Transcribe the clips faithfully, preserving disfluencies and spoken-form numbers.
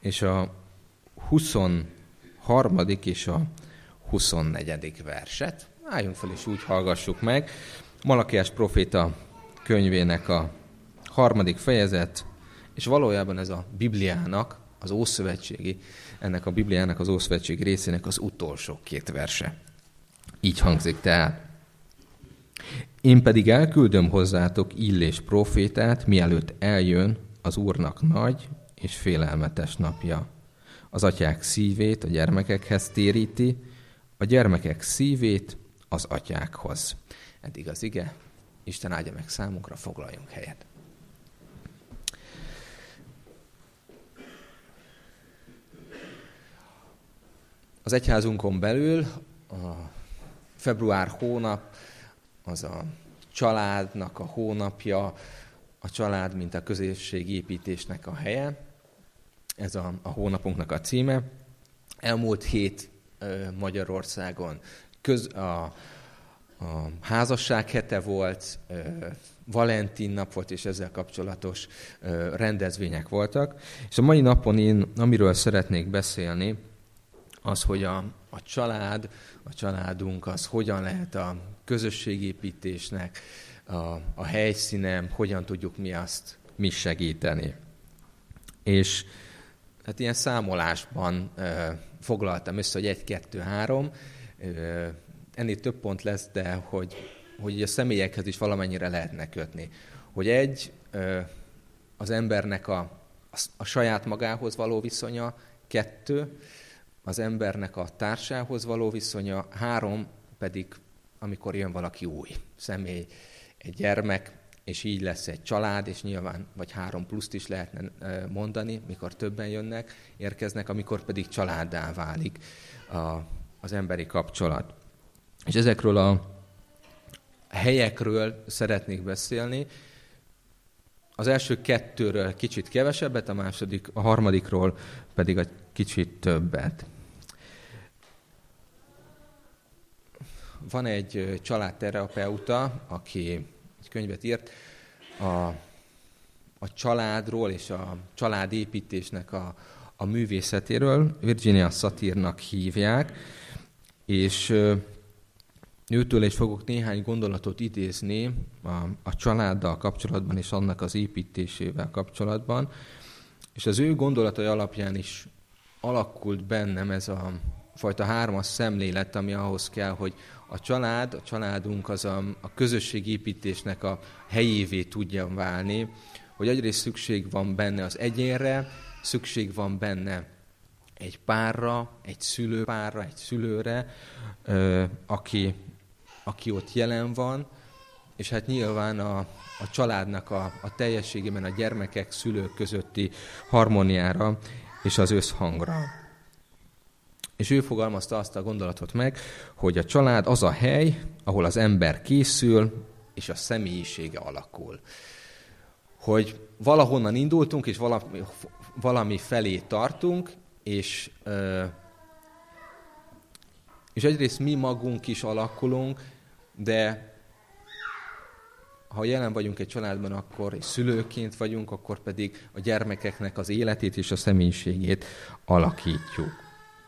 és a huszonharmadik és a huszonnegyedik verset. Álljunk fel, és úgy hallgassuk meg. Malakiás próféta könyvének a harmadik fejezet, és valójában ez a Bibliának, az Ószövetségi, ennek a Bibliának az Ószövetségi részének az utolsó két verse. Így hangzik tehát. Én pedig elküldöm hozzátok Illés prófétát, mielőtt eljön az Úrnak nagy és félelmetes napja. Az atyák szívét a gyermekekhez téríti, a gyermekek szívét az atyákhoz. Eddig az ige. Isten áldja meg számunkra, foglaljunk helyet. Az egyházunkon belül a február hónap az a családnak a hónapja, a család, mint a közösségépítésnek a helye. Ez a, a hónapunknak a címe. Elmúlt hét uh, Magyarországon köz, a, a házasság hete volt, uh, Valentin nap volt, és ezzel kapcsolatos uh, rendezvények voltak. És a mai napon én, amiről szeretnék beszélni, az, hogy a, a család, a családunk, az hogyan lehet a közösségépítésnek a, a helyszíne, hogyan tudjuk mi azt mi segíteni. És hát ilyen számolásban e, foglaltam össze, hogy egy, kettő, három. E, ennél több pont lesz, de hogy, hogy a személyekhez is valamennyire lehetne kötni. Hogy egy, e, az embernek a, a, a saját magához való viszonya, kettő, az embernek a társához való viszonya, három pedig, amikor jön valaki új személy, egy gyermek, és így lesz egy család, és nyilván, vagy három pluszt is lehetne mondani, mikor többen jönnek, érkeznek, amikor pedig családdá válik a, az emberi kapcsolat. És ezekről a helyekről szeretnék beszélni. Az első kettőről kicsit kevesebbet, a második, a harmadikról pedig egy kicsit többet. Van egy családterapeuta, aki egy könyvet írt a, a családról és a családépítésnek a, a művészetéről. Virginia Satirnak hívják, és őtől is fogok néhány gondolatot idézni a, a családdal kapcsolatban és annak az építésével kapcsolatban. És az ő gondolatai alapján is alakult bennem ez a fajta hármas szemlélet, ami ahhoz kell, hogy a család, a családunk az a, a közösségépítésnek a helyévé tudjon válni, hogy egyrészt szükség van benne az egyénre, szükség van benne egy párra, egy szülőpárra, egy szülőre, ö, aki, aki ott jelen van, és hát nyilván a, a családnak a, a teljességében a gyermekek, szülők közötti harmóniára és az összhangra. És ő fogalmazta azt a gondolatot meg, hogy a család az a hely, ahol az ember készül, és a személyisége alakul. Hogy valahonnan indultunk, és valami, valami felé tartunk, és, és egyrészt mi magunk is alakulunk, de ha jelen vagyunk egy családban, akkor és szülőként vagyunk, akkor pedig a gyermekeknek az életét és a személyiségét alakítjuk.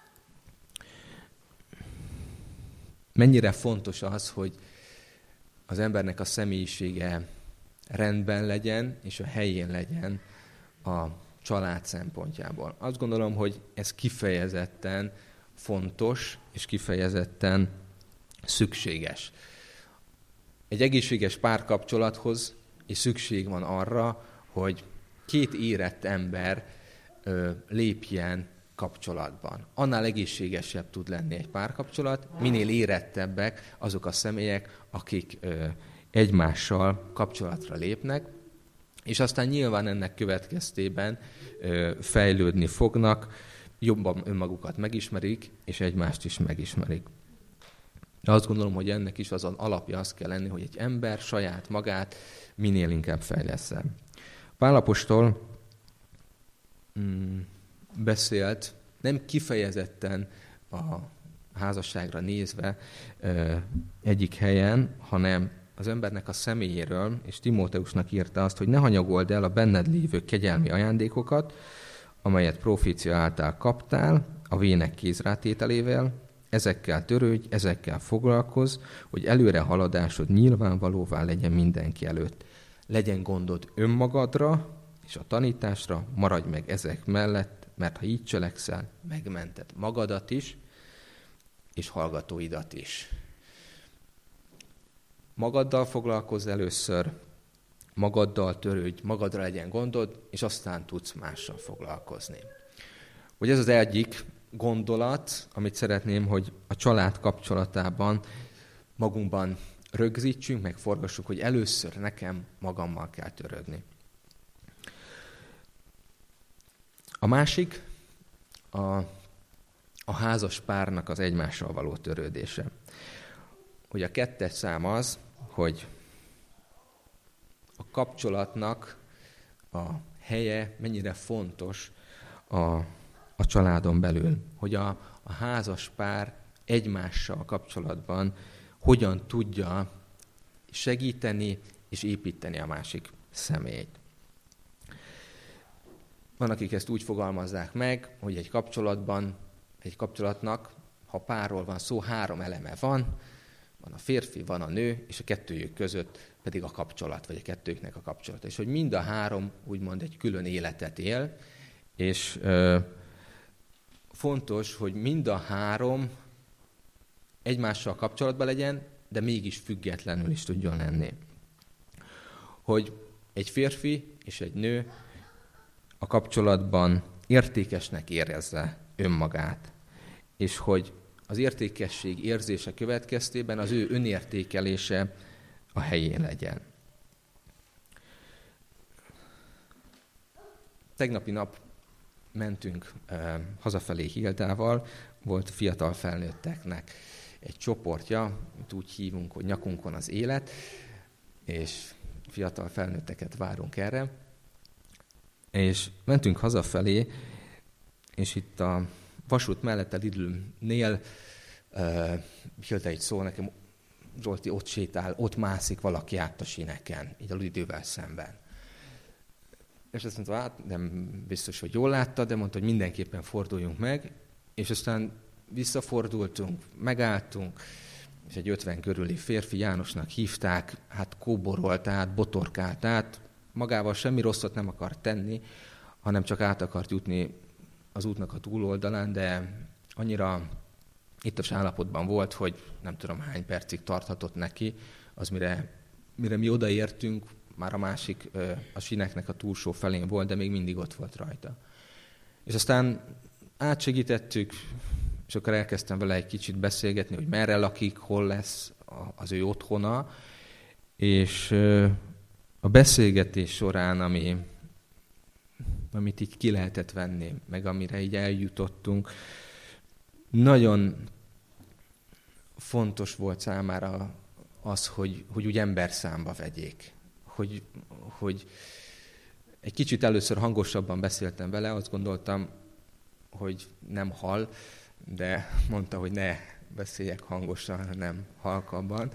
Mennyire fontos az, hogy az embernek a személyisége rendben legyen, és a helyén legyen a család szempontjából. Azt gondolom, hogy ez kifejezetten fontos, és kifejezetten szükséges. Egy egészséges párkapcsolathoz is szükség van arra, hogy két érett ember ö, lépjen kapcsolatban. Annál egészségesebb tud lenni egy párkapcsolat, minél érettebbek azok a személyek, akik ö, egymással kapcsolatra lépnek, és aztán nyilván ennek következtében ö, fejlődni fognak, jobban önmagukat megismerik, és egymást is megismerik. De azt gondolom, hogy ennek is az alapja az kell lenni, hogy egy ember saját magát minél inkább fejlessze. Pál apostol mm, beszélt, nem kifejezetten a házasságra nézve ö, egyik helyen, hanem az embernek a személyéről, és Timóteusnak írta azt, hogy ne hanyagold el a benned lévő kegyelmi ajándékokat, amelyet profécia által kaptál, a vének kézrátételével, ezekkel törődj, ezekkel foglalkozz, hogy előre haladásod nyilvánvalóvá legyen mindenki előtt. Legyen gondod önmagadra és a tanításra, maradj meg ezek mellett, mert ha így cselekszel, megmented magadat is, és hallgatóidat is. Magaddal foglalkozz először, magaddal törődj, magadra legyen gondod, és aztán tudsz mással foglalkozni. Hogy ez az egyik gondolat, amit szeretném, hogy a család kapcsolatában magunkban rögzítsünk, megforgassuk, hogy először nekem magammal kell törődni. A másik a, a házas párnak az egymással való törődése. Hogy a kettes szám az, hogy a kapcsolatnak a helye mennyire fontos a, a családon belül. Hogy a, a házas pár egymással kapcsolatban hogyan tudja segíteni és építeni a másik személyt. Van, akik ezt úgy fogalmazzák meg, hogy egy kapcsolatban, egy kapcsolatnak, ha párról van szó, három eleme van, van a férfi, van a nő, és a kettőjük között pedig a kapcsolat, vagy a kettőjüknek a kapcsolata. És hogy mind a három úgymond egy külön életet él, és ö, fontos, hogy mind a három egymással kapcsolatban legyen, de mégis függetlenül is tudjon lenni. Hogy egy férfi és egy nő a kapcsolatban értékesnek érezze önmagát, és hogy az értékesség érzése következtében az ő önértékelése a helyén legyen. Tegnapi nap mentünk eh, hazafelé Hildával, volt fiatal felnőtteknek egy csoportja, amit úgy hívunk, hogy nyakunkon az élet, és fiatal felnőtteket várunk erre. És mentünk hazafelé, és itt a vasút mellett a Lidl-nél uh, Hilda így szól nekem, Zsolti ott sétál, ott mászik valaki át a síneken, így a Lidl-vel szemben. És azt mondta, hát nem biztos, hogy jól látta, de mondta, hogy mindenképpen forduljunk meg, és aztán visszafordultunk, megálltunk, és egy ötven körüli férfi, Jánosnak hívták, hát kóborolt át, botorkált át, magával semmi rosszat nem akart tenni, hanem csak át akart jutni az útnak a túloldalán, de annyira ittas állapotban volt, hogy nem tudom hány percig tarthatott neki, az mire, mire mi odaértünk, már a másik, a síneknek a túlsó felén volt, de még mindig ott volt rajta. És aztán átsegítettük, és akkor elkezdtem vele egy kicsit beszélgetni, hogy merre lakik, hol lesz az ő otthona, és a beszélgetés során, ami, amit így ki lehetett venni, meg amire így eljutottunk, nagyon fontos volt számára az, hogy, hogy úgy emberszámba vegyék. Hogy, hogy egy kicsit először hangosabban beszéltem vele, azt gondoltam, hogy nem hall, de mondta, hogy ne beszéljek hangosan, hanem halkabban.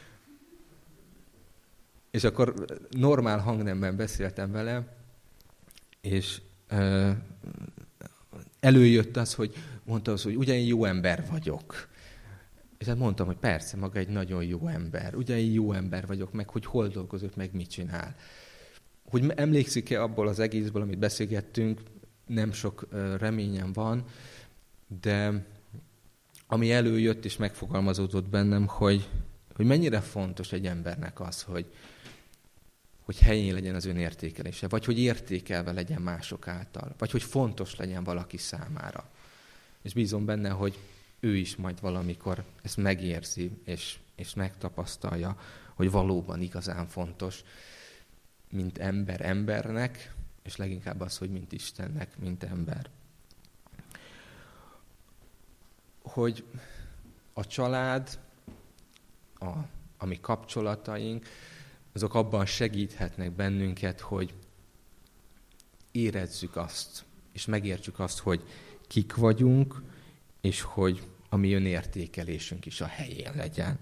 És akkor normál hangnemben beszéltem vele, és ö, előjött az, hogy mondta az, hogy ugye én jó ember vagyok. És hát mondtam, hogy persze, maga egy nagyon jó ember. Ugye én jó ember vagyok, meg hogy hol dolgozott, meg mit csinál. Hogy emlékszik-e abból az egészből, amit beszélgettünk, nem sok ö, reményem van, de ami előjött és megfogalmazódott bennem, hogy, hogy mennyire fontos egy embernek az, hogy, hogy helyén legyen az önértékelése, vagy hogy értékelve legyen mások által, vagy hogy fontos legyen valaki számára. És bízom benne, hogy ő is majd valamikor ezt megérzi, és, és megtapasztalja, hogy valóban igazán fontos, mint ember embernek, és leginkább az, hogy mint Istennek, mint ember. Hogy a család, a, a mi kapcsolataink, azok abban segíthetnek bennünket, hogy érezzük azt, és megértsük azt, hogy kik vagyunk, és hogy a mi önértékelésünk is a helyén legyen.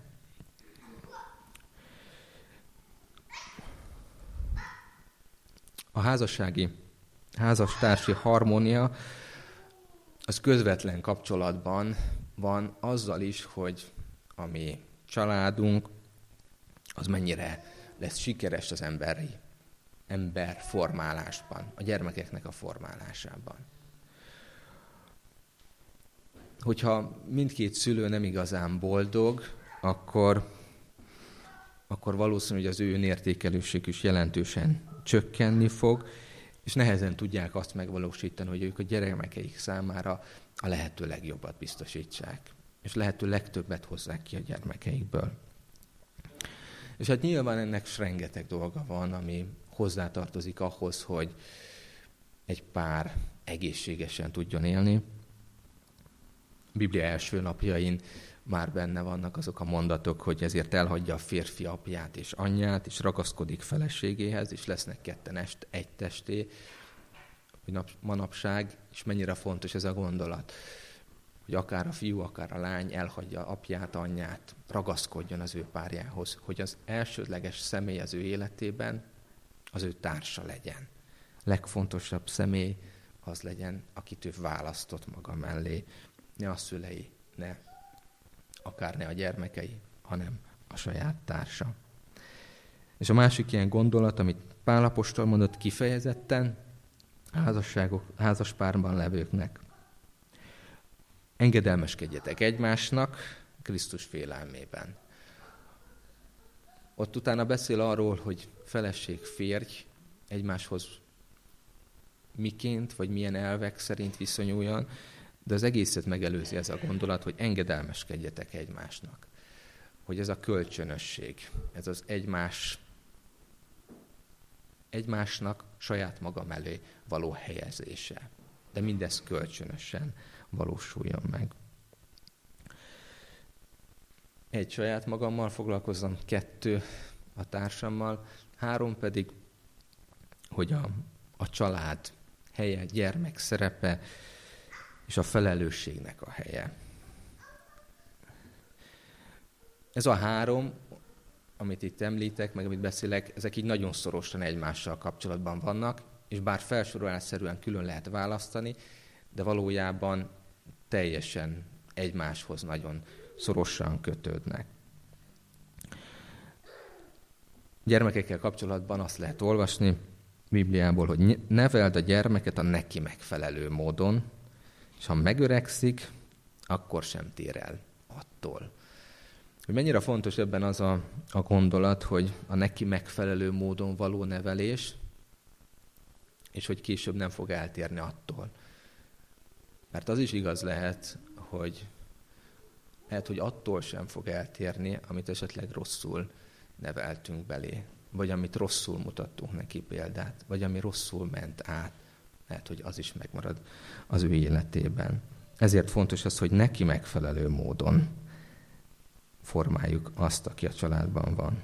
A házassági házastársi harmónia az közvetlen kapcsolatban van azzal is, hogy a mi családunk az mennyire lesz sikeres az emberi ember formálásban, a gyermekeknek a formálásában. Hogyha mindkét szülő nem igazán boldog, akkor, akkor valószínű, hogy az ő önértékelőség is jelentősen csökkenni fog, és nehezen tudják azt megvalósítani, hogy ők a gyermekeik számára a lehető legjobbat biztosítsák, és lehető legtöbbet hozzák ki a gyermekeikből. És hát nyilván ennek s rengeteg dolga van, ami hozzátartozik ahhoz, hogy egy pár egészségesen tudjon élni. A Biblia első lapjain már benne vannak azok a mondatok, hogy ezért elhagyja a férfi apját és anyját, és ragaszkodik feleségéhez, és lesznek ketten est, egy testé, hogy nap, manapság, és mennyire fontos ez a gondolat, hogy akár a fiú, akár a lány elhagyja apját, anyját, ragaszkodjon az ő párjához, hogy az elsődleges személy az ő életében az ő társa legyen. Legfontosabb személy az legyen, akit ő választott maga mellé. Ne a szülei, ne akár ne a gyermekei, hanem a saját társa. És a másik ilyen gondolat, amit Pál apostol mondott kifejezetten, házasságok, házaspárban levőknek. Engedelmeskedjetek egymásnak Krisztus félelmében. Ott utána beszél arról, hogy feleség, férj egymáshoz miként, vagy milyen elvek szerint viszonyuljon, de az egészet megelőzi ez a gondolat, hogy engedelmeskedjetek egymásnak. Hogy ez a kölcsönösség, ez az egymás, egymásnak saját maga mellé való helyezése. De mindez kölcsönösen valósuljon meg. Egy, saját magammal foglalkozom, kettő, a társammal, három pedig, hogy a, a család helye, gyermek szerepe, és a felelősségnek a helye. Ez a három, amit itt említek, meg amit beszélek, ezek így nagyon szorosan egymással kapcsolatban vannak, és bár felsorolásszerűen külön lehet választani, de valójában teljesen egymáshoz nagyon szorosan kötődnek. Gyermekekkel kapcsolatban azt lehet olvasni Bibliából, hogy neveld a gyermeket a neki megfelelő módon, és ha megöregszik, akkor sem tér el attól. Hogy mennyire fontos ebben az a, a gondolat, hogy a neki megfelelő módon való nevelés, és hogy később nem fog eltérni attól. Mert az is igaz lehet, hogy lehet, hogy attól sem fog eltérni, amit esetleg rosszul neveltünk belé, vagy amit rosszul mutattunk neki példát, vagy ami rosszul ment át. Lehet, hogy az is megmarad az ő életében. Ezért fontos az, hogy neki megfelelő módon formáljuk azt, aki a családban van.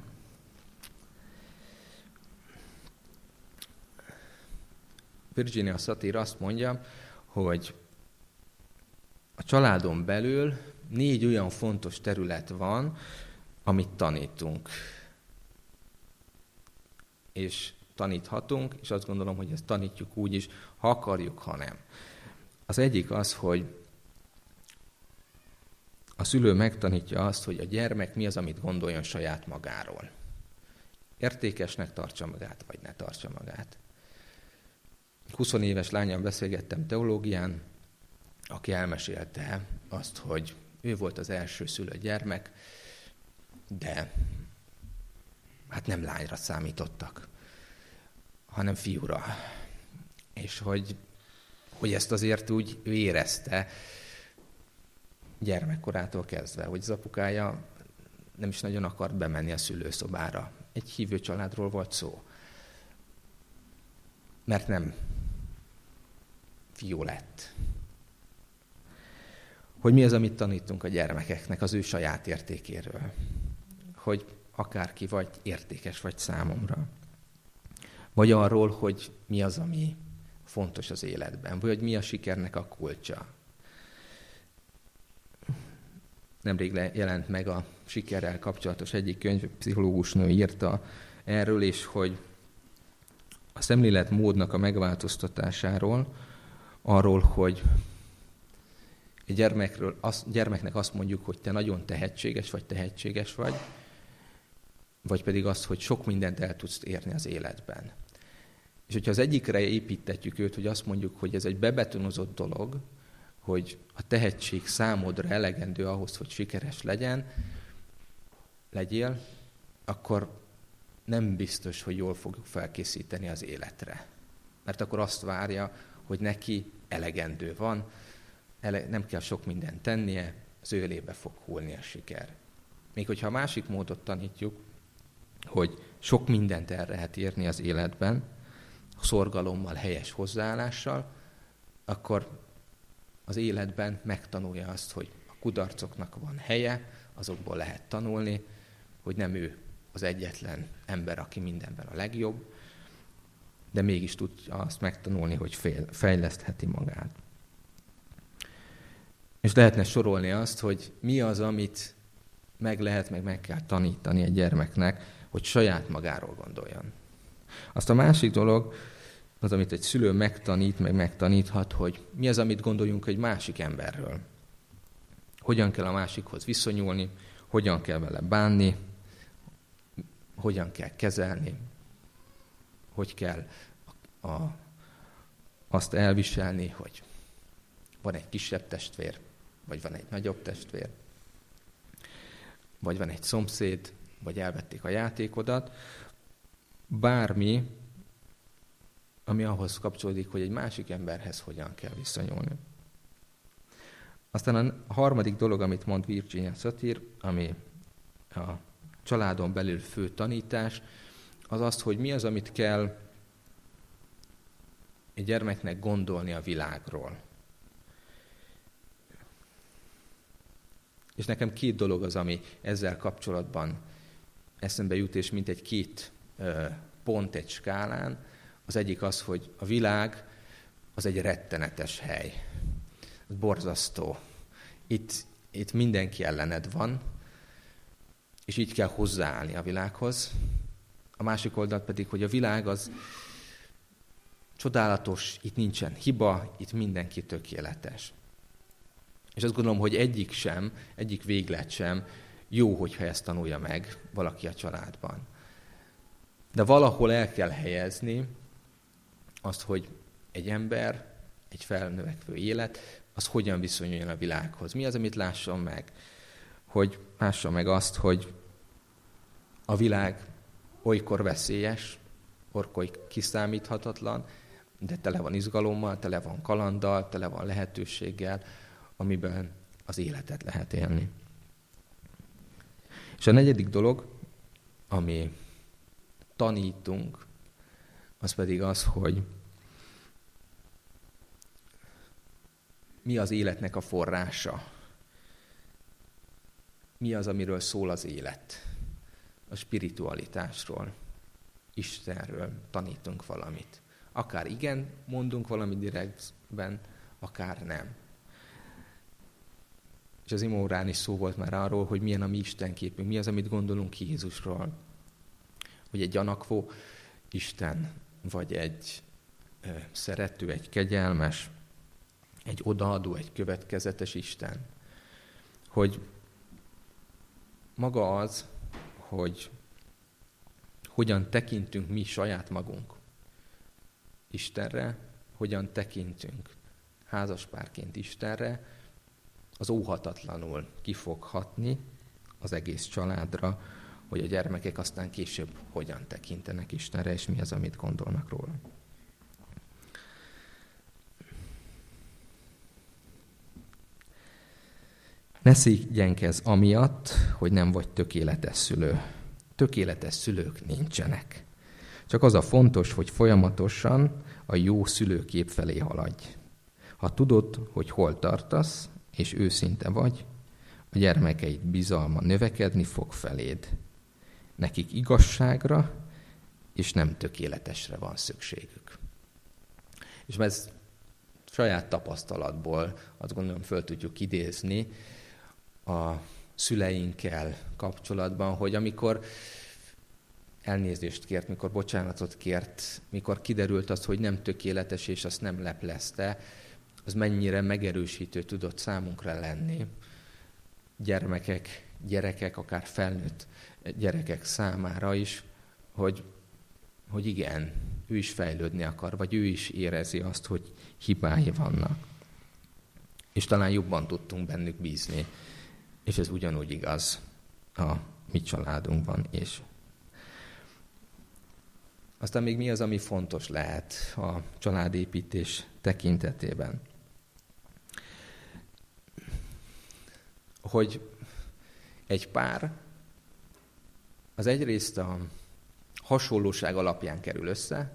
Virginia Satir azt mondja, hogy a családon belül négy olyan fontos terület van, amit tanítunk. És taníthatunk, és azt gondolom, hogy ezt tanítjuk úgy is, ha akarjuk, ha nem. Az egyik az, hogy a szülő megtanítja azt, hogy a gyermek mi az, amit gondoljon saját magáról. Értékesnek tartsa magát, vagy ne tartsa magát. húsz éves lányjal beszélgettem teológián, aki elmesélte azt, hogy ő volt az első szülött gyermek, de hát nem lányra számítottak, hanem fiúra. És hogy, hogy ezt azért úgy ő érezte gyermekkorától kezdve, hogy az apukája nem is nagyon akart bemenni a szülőszobára. Egy hívő családról volt szó. Mert nem fiú lett. Hogy mi az, amit tanítunk a gyermekeknek az ő saját értékéről. Hogy akárki vagy, értékes vagy számomra. Vagy arról, hogy mi az, ami fontos az életben. Vagy hogy mi a sikernek a kulcsa. Nemrég jelent meg a sikerrel kapcsolatos egyik könyv, pszichológus nő írta erről is, hogy a szemléletmódnak a megváltoztatásáról, arról, hogy egy gyermekről, az, gyermeknek azt mondjuk, hogy te nagyon tehetséges vagy, tehetséges vagy, vagy pedig azt, hogy sok mindent el tudsz érni az életben. És hogyha az egyikre építetjük őt, hogy azt mondjuk, hogy ez egy bebetonozott dolog, hogy a tehetség számodra elegendő ahhoz, hogy sikeres legyen, legyél, akkor nem biztos, hogy jól fogjuk felkészíteni az életre. Mert akkor azt várja, hogy neki elegendő van, ele- nem kell sok mindent tennie, az ő élébe fog hullni a siker. Még hogyha a másik módot tanítjuk, hogy sok mindent el lehet érni az életben, szorgalommal, helyes hozzáállással, akkor az életben megtanulja azt, hogy a kudarcoknak van helye, azokból lehet tanulni, hogy nem ő az egyetlen ember, aki mindenben a legjobb, de mégis tudja azt megtanulni, hogy fejlesztheti magát. És lehetne sorolni azt, hogy mi az, amit meg lehet, meg meg kell tanítani egy gyermeknek, hogy saját magáról gondoljon. Azt a másik dolog, az, amit egy szülő megtanít, meg megtaníthat, hogy mi az, amit gondoljunk egy másik emberről. Hogyan kell a másikhoz viszonyulni, hogyan kell vele bánni, hogyan kell kezelni, hogy kell a, azt elviselni, hogy van egy kisebb testvér, vagy van egy nagyobb testvér, vagy van egy szomszéd, vagy elvették a játékodat. Bármi, ami ahhoz kapcsolódik, hogy egy másik emberhez hogyan kell viszonyulni. Aztán a harmadik dolog, amit mond Virginia Satir, ami a családon belül fő tanítás, az az, hogy mi az, amit kell egy gyermeknek gondolni a világról. És nekem két dolog az, ami ezzel kapcsolatban eszembe jut, és mint egy két pont egy skálán. Az egyik az, hogy a világ az egy rettenetes hely. Borzasztó. Itt, itt mindenki ellened van, és így kell hozzáállni a világhoz. A másik oldal pedig, hogy a világ az csodálatos, itt nincsen hiba, itt mindenki tökéletes. És azt gondolom, hogy egyik sem, egyik véglet sem jó, hogyha ezt tanulja meg valaki a családban. De valahol el kell helyezni azt, hogy egy ember, egy felnövekvő élet, az hogyan viszonyuljon a világhoz. Mi az, amit lásson meg? Hogy lássa meg azt, hogy a világ olykor veszélyes, olykor kiszámíthatatlan, de tele van izgalommal, tele van kalanddal, tele van lehetőséggel, amiben az életet lehet élni. És a negyedik dolog, ami tanítunk, az pedig az, hogy mi az életnek a forrása. Mi az, amiről szól az élet. A spiritualitásról, Istenről tanítunk valamit. Akár igen, mondunk valami direktben, akár nem. És az imórán is szó volt már arról, hogy milyen a mi istenképünk, mi az, amit gondolunk Jézusról. Hogy egy gyanakvó Isten, vagy egy ö, szerető, egy kegyelmes, egy odaadó, egy következetes Isten. Hogy maga az, hogy hogyan tekintünk mi saját magunk Istenre, hogyan tekintünk házaspárként Istenre, az óhatatlanul ki fog hatni az egész családra, hogy a gyermekek aztán később hogyan tekintenek Istenre, és mi az, amit gondolnak róla. Ne szégyenkezz amiatt, hogy nem vagy tökéletes szülő. Tökéletes szülők nincsenek. Csak az a fontos, hogy folyamatosan a jó szülőkép felé haladj. Ha tudod, hogy hol tartasz, és őszinte vagy, a gyermekeid bizalma növekedni fog feléd. Nekik igazságra és nem tökéletesre van szükségük. És ez saját tapasztalatból azt gondolom föl tudjuk idézni a szüleinkkel kapcsolatban, hogy amikor elnézést kért, mikor bocsánatot kért, mikor kiderült az, hogy nem tökéletes, és azt nem leplezte, az mennyire megerősítő tudott számunkra lenni. Gyermekek, gyerekek, akár felnőtt gyerekek számára is, hogy, hogy igen, ő is fejlődni akar, vagy ő is érezi azt, hogy hibái vannak. És talán jobban tudtunk bennük bízni. És ez ugyanúgy igaz a mi családunkban is. Aztán még mi az, ami fontos lehet a családépítés tekintetében? Hogy egy pár az egyrészt a hasonlóság alapján kerül össze,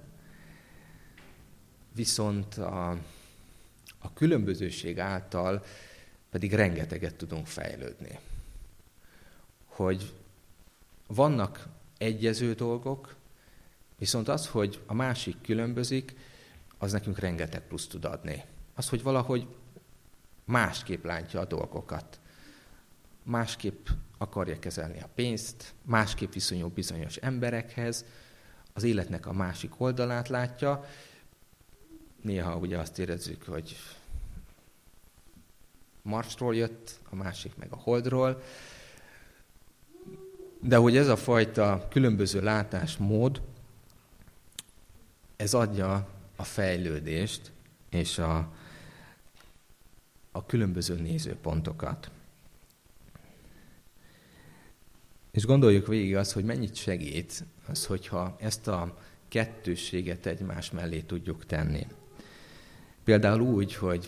viszont a, a különbözőség által pedig rengeteget tudunk fejlődni. Hogy vannak egyező dolgok, viszont az, hogy a másik különbözik, az nekünk rengeteg plusz tud adni. Az, hogy valahogy másképp látja a dolgokat. Másképp akarja kezelni a pénzt, másképp viszonyul bizonyos emberekhez, az életnek a másik oldalát látja. Néha ugye azt érezzük, hogy Marsról jött, a másik meg a Holdról. De hogy ez a fajta különböző látásmód, ez adja a fejlődést és a, a különböző nézőpontokat. És gondoljuk végig azt, hogy mennyit segít az, hogyha ezt a kettősséget egymás mellé tudjuk tenni. Például úgy, hogy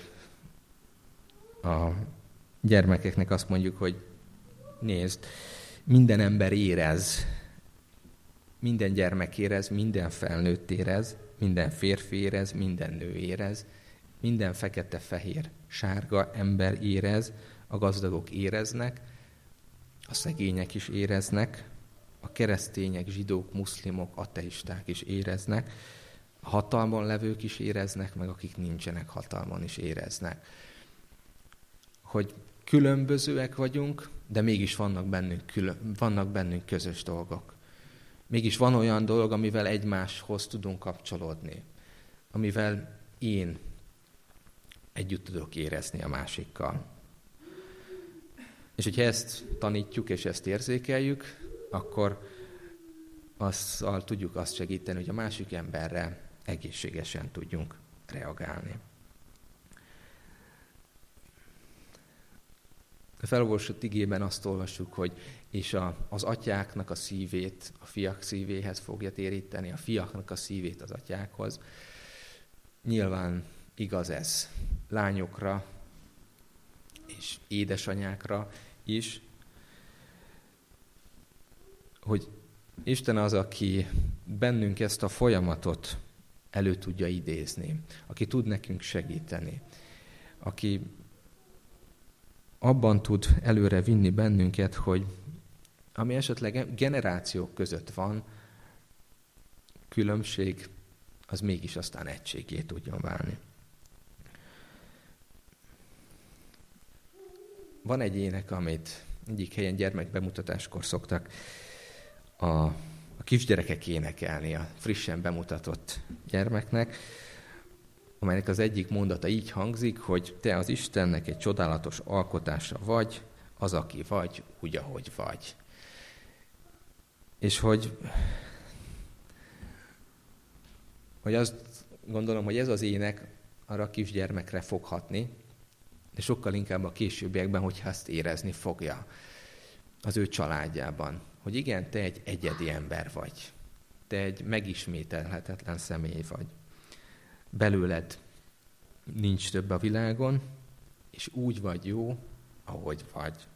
a gyermekeknek azt mondjuk, hogy nézd, minden ember érez, minden gyermek érez, minden felnőtt érez, minden férfi érez, minden nő érez, minden fekete-fehér, sárga ember érez, a gazdagok éreznek, a szegények is éreznek, a keresztények, zsidók, muszlimok, ateisták is éreznek, a hatalmon levők is éreznek, meg akik nincsenek hatalmon is éreznek. Hogy különbözőek vagyunk, de mégis vannak bennünk, külön, vannak bennünk közös dolgok. Mégis van olyan dolog, amivel egymáshoz tudunk kapcsolódni, amivel én együtt tudok érezni a másikkal. És hogyha ezt tanítjuk és ezt érzékeljük, akkor azzal tudjuk azt segíteni, hogy a másik emberre egészségesen tudjunk reagálni. A felolvasott igében azt olvassuk, hogy és a, az atyáknak a szívét a fiak szívéhez fogja téríteni, a fiaknak a szívét az atyákhoz. Nyilván igaz ez lányokra és édesanyákra is, hogy Isten az, aki bennünk ezt a folyamatot elő tudja idézni, aki tud nekünk segíteni, aki abban tud előre vinni bennünket, hogy ami esetleg generációk között van, különbség, az mégis aztán egységé tudjon válni. Van egy ének, amit egyik helyen gyermekbemutatáskor szoktak a, a kisgyerekek énekelni a frissen bemutatott gyermeknek, amelynek az egyik mondata így hangzik, hogy te az Istennek egy csodálatos alkotása vagy, az, aki vagy, úgy, ahogy vagy. És hogy, hogy azt gondolom, hogy ez az ének arra a kisgyermekre fog hatni, de sokkal inkább a későbbiekben, hogyha ezt érezni fogja az ő családjában. Hogy igen, te egy egyedi ember vagy. Te egy megismételhetetlen személy vagy. Belőled nincs több a világon, és úgy vagy jó, ahogy vagy.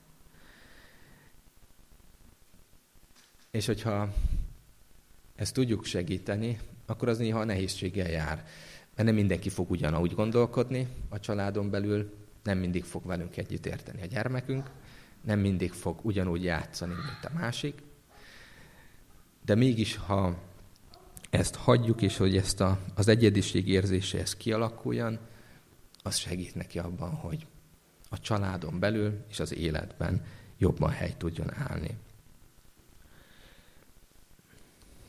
És hogyha ezt tudjuk segíteni, akkor az néha nehézséggel jár. Mert nem mindenki fog ugyanúgy gondolkodni a családon belül, nem mindig fog velünk együtt érteni a gyermekünk, nem mindig fog ugyanúgy játszani, mint a másik. De mégis, ha ezt hagyjuk, és hogy ezt a, az egyediség érzése ez kialakuljon, az segít neki abban, hogy a családon belül és az életben jobban helyt tudjon állni.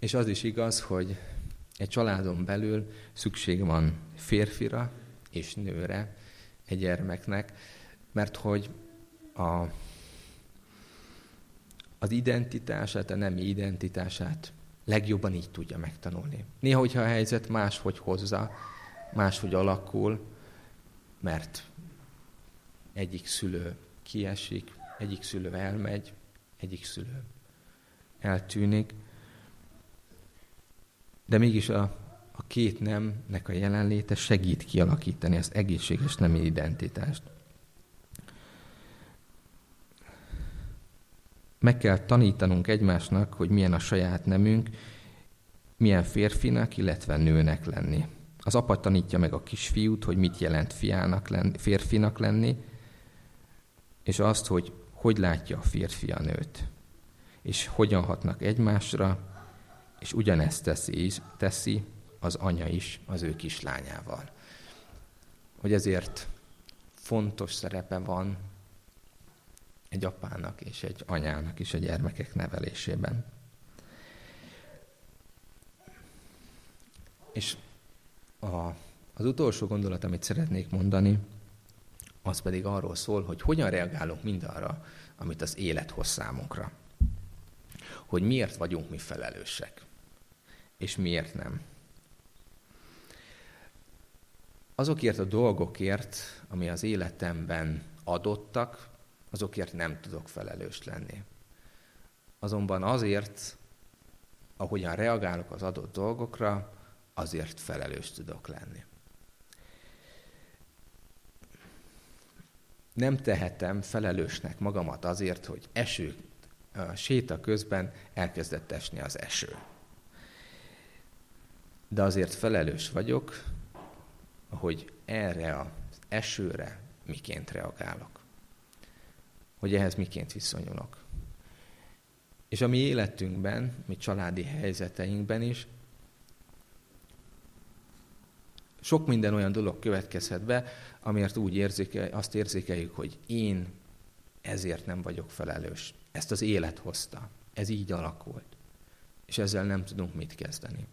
És az is igaz, hogy egy családon belül szükség van férfira és nőre egy gyermeknek, mert hogy a, az identitását, a nemi identitását legjobban így tudja megtanulni. Néha, hogyha a helyzet máshogy hozza, máshogy alakul, mert egyik szülő kiesik, egyik szülő elmegy, egyik szülő eltűnik, de mégis a, a két nemnek a jelenléte segít kialakítani az egészséges nemi identitást. Meg kell tanítanunk egymásnak, hogy milyen a saját nemünk, milyen férfinak, illetve nőnek lenni. Az apa tanítja meg a kisfiút, hogy mit jelent fiának lenni, férfinak lenni, és azt, hogy hogy látja a férfi a nőt, és hogyan hatnak egymásra, és ugyanezt teszi, teszi az anya is az ő kislányával. Hogy ezért fontos szerepe van egy apának és egy anyának is a gyermekek nevelésében. És a, az utolsó gondolat, amit szeretnék mondani, az pedig arról szól, hogy hogyan reagálunk mindarra, amit az élet hoz számunkra. Hogy miért vagyunk mi felelősek, és miért nem. Azokért a dolgokért, ami az életemben adottak, azokért nem tudok felelős lenni. Azonban azért, ahogyan reagálok az adott dolgokra, azért felelős tudok lenni. Nem tehetem felelősnek magamat azért, hogy eső, a séta közben elkezdett esni az eső. De azért felelős vagyok, hogy erre az esőre miként reagálok. Hogy ehhez miként viszonyulok. És a mi életünkben, mi családi helyzeteinkben is sok minden olyan dolog következhet be, amiért úgy érzékel, azt érzékeljük, hogy én ezért nem vagyok felelős. Ezt az élet hozta. Ez így alakult. És ezzel nem tudunk mit kezdeni.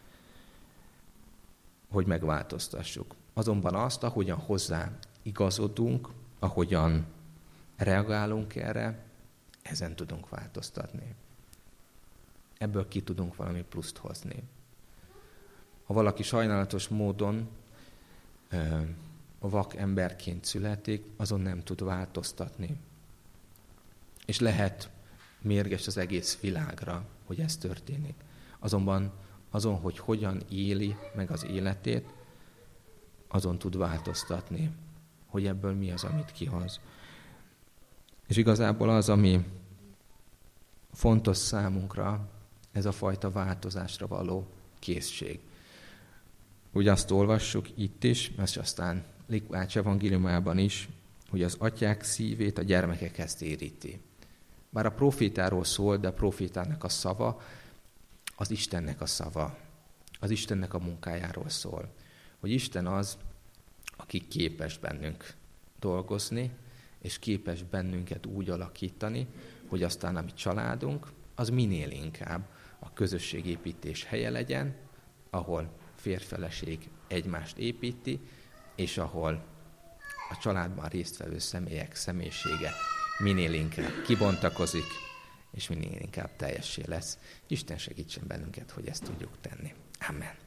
Hogy megváltoztassuk. Azonban azt, ahogyan hozzá igazodunk, ahogyan reagálunk erre, ezen tudunk változtatni. Ebből ki tudunk valami pluszt hozni. Ha valaki sajnálatos módon ö, vak emberként születik, azon nem tud változtatni. És lehet mérges az egész világra, hogy ez történik. Azonban azon, hogy hogyan éli meg az életét, azon tud változtatni, hogy ebből mi az, amit kihoz. És igazából az, ami fontos számunkra, ez a fajta változásra való készség. Úgy azt olvassuk itt is, és aztán Lukács evangéliumában is, hogy az atyák szívét a gyermekekhez téríti. Bár a profétáról szól, de a profétának a szava, az Istennek a szava, az Istennek a munkájáról szól. Hogy Isten az, aki képes bennünk dolgozni, és képes bennünket úgy alakítani, hogy aztán a mi családunk, az minél inkább a közösségépítés helye legyen, ahol férj-feleség egymást építi, és ahol a családban résztvevő személyek személyisége minél inkább kibontakozik, és minél inkább teljessé lesz. Isten segítsen bennünket, hogy ezt tudjuk tenni. Amen.